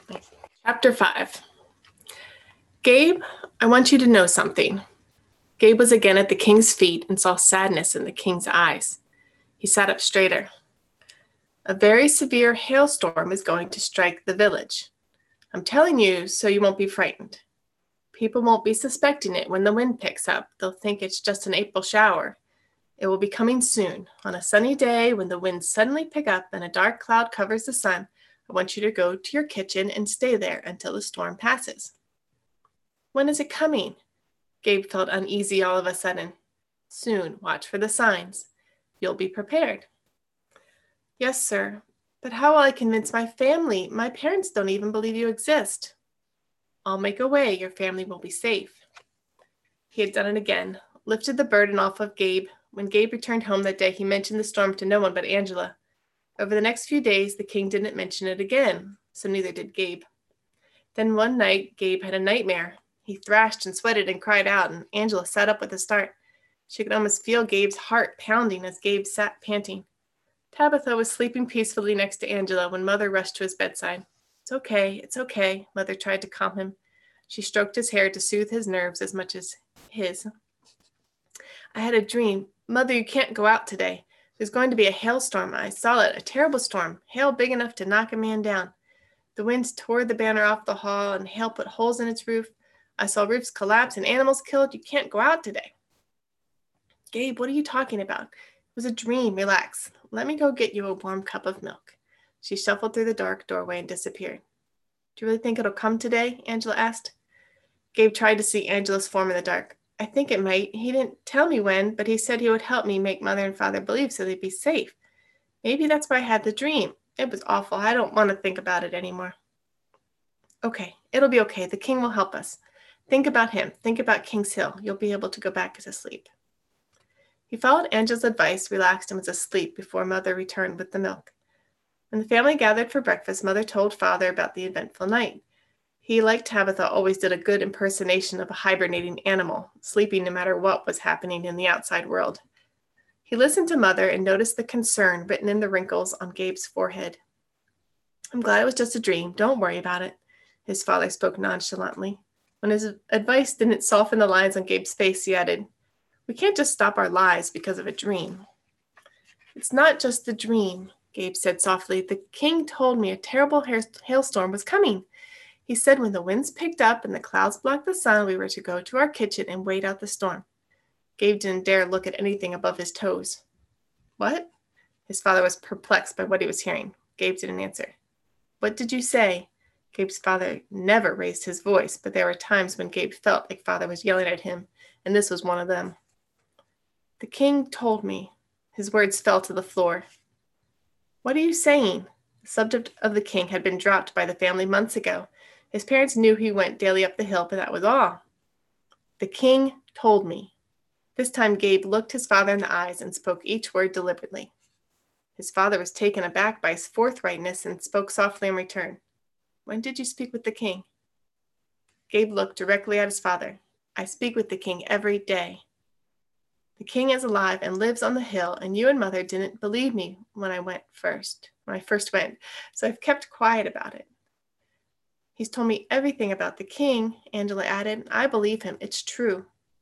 Chapter 5. Gabe, I want you to know something. Gabe was again at the king's feet and saw sadness in the king's eyes. He sat up straighter. A very severe hailstorm is going to strike the village. I'm telling you so you won't be frightened. People won't be suspecting it when the wind picks up. They'll think it's just an April shower. It will be coming soon. On a sunny day when the winds suddenly pick up and a dark cloud covers the sun, I want you to go to your kitchen and stay there until the storm passes. When is it coming? Gabe felt uneasy all of a sudden. Soon, watch for the signs. You'll be prepared. Yes, sir. But how will I convince my family? My parents don't even believe you exist. I'll make a way. Your family will be safe. He had done it again, lifted the burden off of Gabe. When Gabe returned home that day, he mentioned the storm to no one but Angela. Over the next few days, the king didn't mention it again, so neither did Gabe. Then one night, Gabe had a nightmare. He thrashed and sweated and cried out, and Angela sat up with a start. She could almost feel Gabe's heart pounding as Gabe sat panting. Tabitha was sleeping peacefully next to Angela when Mother rushed to his bedside. It's okay, Mother tried to calm him. She stroked his hair to soothe his nerves as much as his. I had a dream. Mother, you can't go out today. There's going to be a hailstorm. I saw it, a terrible storm, hail big enough to knock a man down. The winds tore the banner off the hall and hail put holes in its roof. I saw roofs collapse and animals killed. You can't go out today. Gabe, what are you talking about? It was a dream. Relax. Let me go get you a warm cup of milk. She shuffled through the dark doorway and disappeared. Do you really think it'll come today? Angela asked. Gabe tried to see Angela's form in the dark. I think it might. He didn't tell me when, but he said he would help me make Mother and Father believe so they'd be safe. Maybe that's why I had the dream. It was awful. I don't want to think about it anymore. Okay, it'll be okay. The king will help us. Think about him. Think about King's Hill. You'll be able to go back to sleep. He followed Angela's advice, relaxed, and was asleep before Mother returned with the milk. When the family gathered for breakfast, Mother told Father about the eventful night. He, like Tabitha, always did a good impersonation of a hibernating animal, sleeping no matter what was happening in the outside world. He listened to Mother and noticed the concern written in the wrinkles on Gabe's forehead. I'm glad it was just a dream. Don't worry about it. His father spoke nonchalantly. When his advice didn't soften the lines on Gabe's face, he added, We can't just stop our lives because of a dream. It's not just the dream, Gabe said softly. The king told me a terrible hailstorm was coming. He said when the winds picked up and the clouds blocked the sun, we were to go to our kitchen and wait out the storm. Gabe didn't dare look at anything above his toes. What? His father was perplexed by what he was hearing. Gabe didn't answer. What did you say? Gabe's father never raised his voice, but there were times when Gabe felt like Father was yelling at him, and this was one of them. The king told me. His words fell to the floor. What are you saying? The subject of the king had been dropped by the family months ago. His parents knew he went daily up the hill, but that was all. The king told me. This time Gabe looked his father in the eyes and spoke each word deliberately. His father was taken aback by his forthrightness and spoke softly in return. When did you speak with the king? Gabe looked directly at his father. I speak with the king every day. The king is alive and lives on the hill, and you and Mother didn't believe me when I first went, so I've kept quiet about it. He's told me everything about the king, Angela added. I believe him. It's true.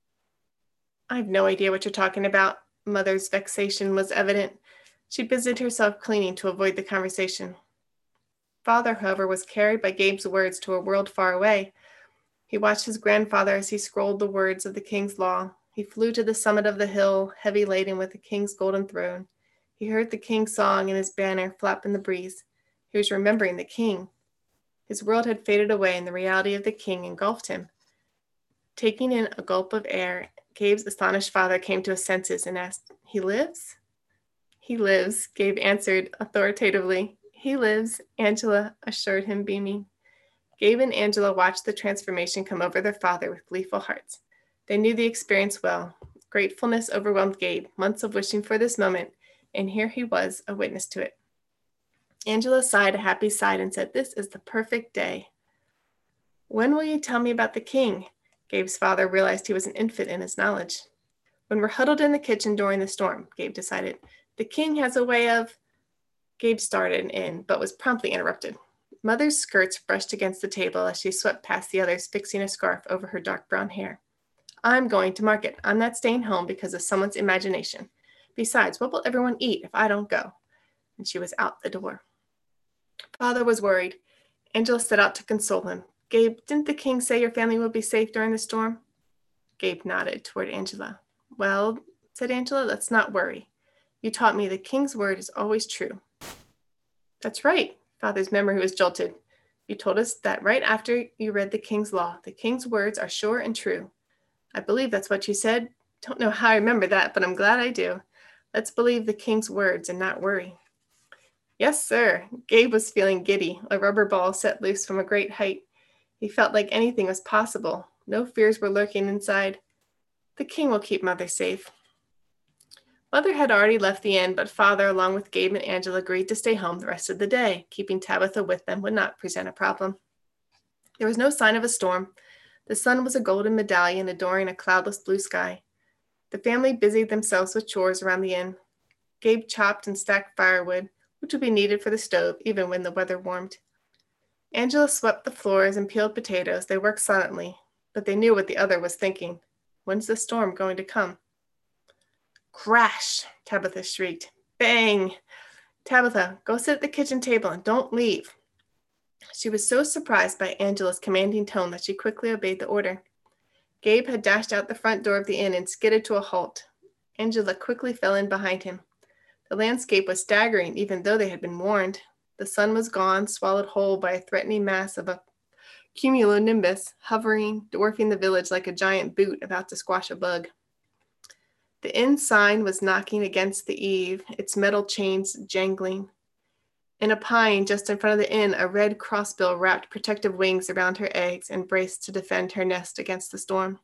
I have no idea what you're talking about. Mother's vexation was evident. She busied herself cleaning to avoid the conversation. Father, however, was carried by Gabe's words to a world far away. He watched his grandfather as he scrolled the words of the king's law. He flew to the summit of the hill, heavy laden with the king's golden throne. He heard the king's song and his banner flap in the breeze. He was remembering the king. His world had faded away and the reality of the king engulfed him. Taking in a gulp of air, Gabe's astonished father came to his senses and asked, He lives? He lives, Gabe answered authoritatively. He lives, Angela assured him, beaming. Gabe and Angela watched the transformation come over their father with gleeful hearts. They knew the experience well. Gratefulness overwhelmed Gabe, months of wishing for this moment, and here he was, a witness to it. Angela sighed a happy sigh and said, This is the perfect day. When will you tell me about the king? Gabe's father realized he was an infant in his knowledge. When we're huddled in the kitchen during the storm, Gabe decided. The king has a way of... Gabe started in, but was promptly interrupted. Mother's skirts brushed against the table as she swept past the others, fixing a scarf over her dark brown hair. I'm going to market. I'm not staying home because of someone's imagination. Besides, what will everyone eat if I don't go? And she was out the door. Father was worried. Angela set out to console him. Gabe, didn't the king say your family will be safe during the storm? Gabe nodded toward Angela. Well, said Angela, let's not worry. You taught me the king's word is always true. That's right. Father's memory was jolted. You told us that right after you read the king's law. The king's words are sure and true. I believe that's what you said. Don't know how I remember that, but I'm glad I do. Let's believe the king's words and not worry. Yes, sir. Gabe was feeling giddy, a rubber ball set loose from a great height. He felt like anything was possible. No fears were lurking inside. The king will keep Mother safe. Mother had already left the inn, but Father, along with Gabe and Angela, agreed to stay home the rest of the day. Keeping Tabitha with them would not present a problem. There was no sign of a storm. The sun was a golden medallion adoring a cloudless blue sky. The family busied themselves with chores around the inn. Gabe chopped and stacked firewood, which would be needed for the stove even when the weather warmed. Angela swept the floors and peeled potatoes. They worked silently, but they knew what the other was thinking. When's the storm going to come? Crash! Tabitha shrieked. Bang! Tabitha, go sit at the kitchen table and don't leave. She was so surprised by Angela's commanding tone that she quickly obeyed the order. Gabe had dashed out the front door of the inn and skidded to a halt. Angela quickly fell in behind him. The landscape was staggering, even though they had been warned. The sun was gone, swallowed whole by a threatening mass of a cumulonimbus, hovering, dwarfing the village like a giant boot about to squash a bug. The inn sign was knocking against the eave, its metal chains jangling. In a pine just in front of the inn, a red crossbill wrapped protective wings around her eggs and braced to defend her nest against the storm.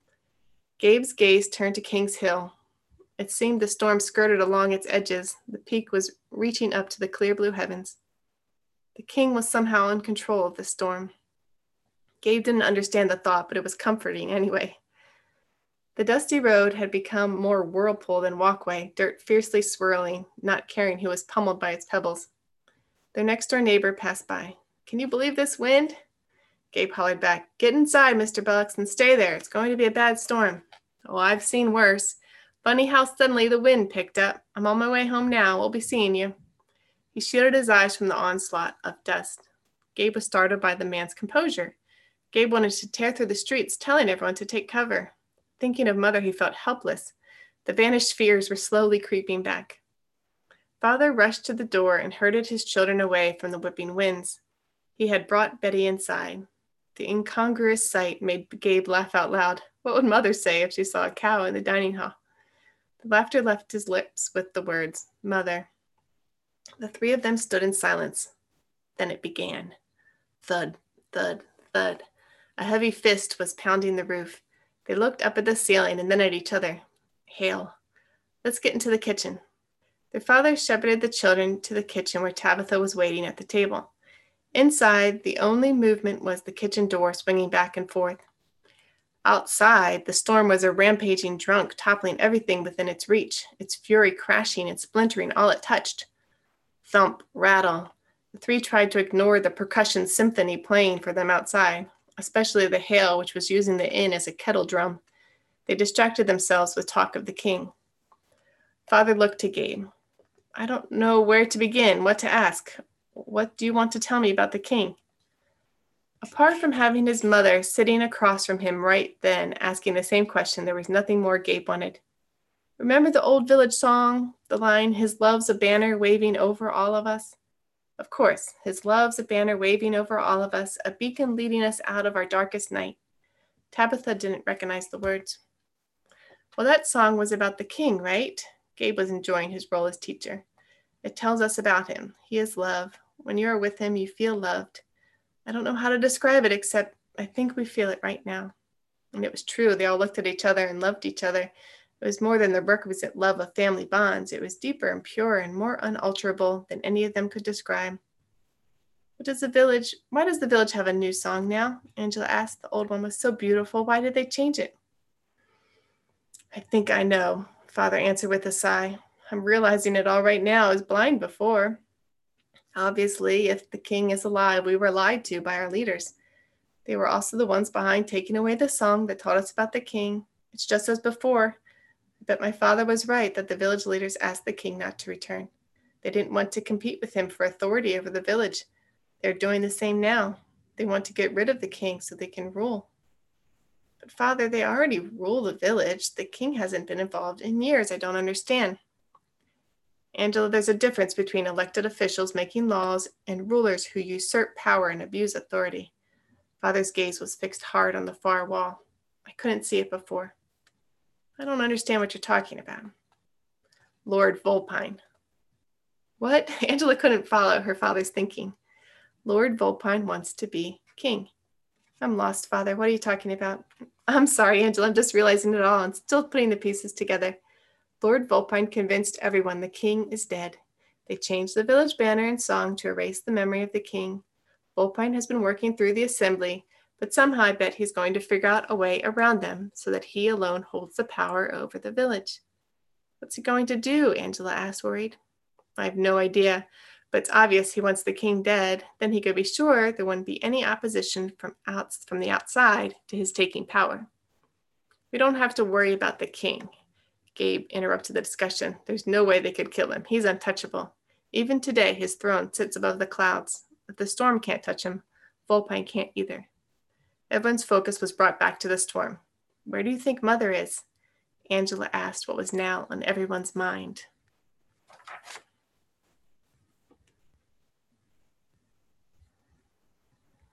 Gabe's gaze turned to King's Hill. It seemed the storm skirted along its edges. The peak was reaching up to the clear blue heavens. The king was somehow in control of the storm. Gabe didn't understand the thought, but it was comforting anyway. The dusty road had become more whirlpool than walkway, dirt fiercely swirling, not caring who was pummeled by its pebbles. Their next-door neighbor passed by. Can you believe this wind? Gabe hollered back. Get inside, Mr. Bucks, and stay there. It's going to be a bad storm. Oh, I've seen worse. Funny how suddenly the wind picked up. I'm on my way home now. We'll be seeing you. He shielded his eyes from the onslaught of dust. Gabe was startled by the man's composure. Gabe wanted to tear through the streets, telling everyone to take cover. Thinking of Mother, he felt helpless. The vanished fears were slowly creeping back. Father rushed to the door and herded his children away from the whipping winds. He had brought Betty inside. The incongruous sight made Gabe laugh out loud. What would Mother say if she saw a cow in the dining hall? The laughter left his lips with the words, Mother. The three of them stood in silence. Then it began. Thud, thud, thud. A heavy fist was pounding the roof. They looked up at the ceiling and then at each other. Hail. Let's get into the kitchen. Their father shepherded the children to the kitchen where Tabitha was waiting at the table. Inside, the only movement was the kitchen door swinging back and forth. Outside, the storm was a rampaging drunk, toppling everything within its reach, its fury crashing and splintering all it touched. Thump, rattle. The three tried to ignore the percussion symphony playing for them outside, especially the hail, which was using the inn as a kettle drum. They distracted themselves with talk of the king. Father looked to Gabe. I don't know where to begin, what to ask. What do you want to tell me about the king? Apart from having his mother sitting across from him right then, asking the same question, there was nothing more Gabe wanted. Remember the old village song, the line, his love's a banner waving over all of us? Of course, his love's a banner waving over all of us, a beacon leading us out of our darkest night. Tabitha didn't recognize the words. Well, that song was about the king, right? Gabe was enjoying his role as teacher. It tells us about him. He is love. When you are with him, you feel loved. I don't know how to describe it, except I think we feel it right now. And it was true. They all looked at each other and loved each other. It was more than the requisite love of family bonds. It was deeper and purer and more unalterable than any of them could describe. Why does the village have a new song now? Angela asked. The old one was so beautiful. Why did they change it? I think I know, Father answered with a sigh. I'm realizing it all right now. I was blind before. Obviously, if the king is alive, we were lied to by our leaders. They were also the ones behind taking away the song that taught us about the king. It's just as before. But my father was right that the village leaders asked the king not to return. They didn't want to compete with him for authority over the village. They're doing the same now. They want to get rid of the king so they can rule. But Father, they already rule the village. The king hasn't been involved in years. I don't understand. Angela, there's a difference between elected officials making laws and rulers who usurp power and abuse authority. Father's gaze was fixed hard on the far wall. I couldn't see it before. I don't understand what you're talking about. Lord Vulpine. What? Angela couldn't follow her father's thinking. Lord Vulpine wants to be king. I'm lost, Father. What are you talking about? I'm sorry, Angela. I'm just realizing it all and still putting the pieces together. Lord Vulpine convinced everyone the king is dead. They changed the village banner and song to erase the memory of the king. Vulpine has been working through the assembly, but somehow I bet he's going to figure out a way around them so that he alone holds the power over the village. What's he going to do? Angela asked, worried. I have no idea, but it's obvious he wants the king dead. Then he could be sure there wouldn't be any opposition from the outside to his taking power. We don't have to worry about the king. Gabe interrupted the discussion. There's no way they could kill him. He's untouchable. Even today, his throne sits above the clouds. If the storm can't touch him, Vulpine can't either. Everyone's focus was brought back to the storm. Where do you think Mother is? Angela asked what was now on everyone's mind.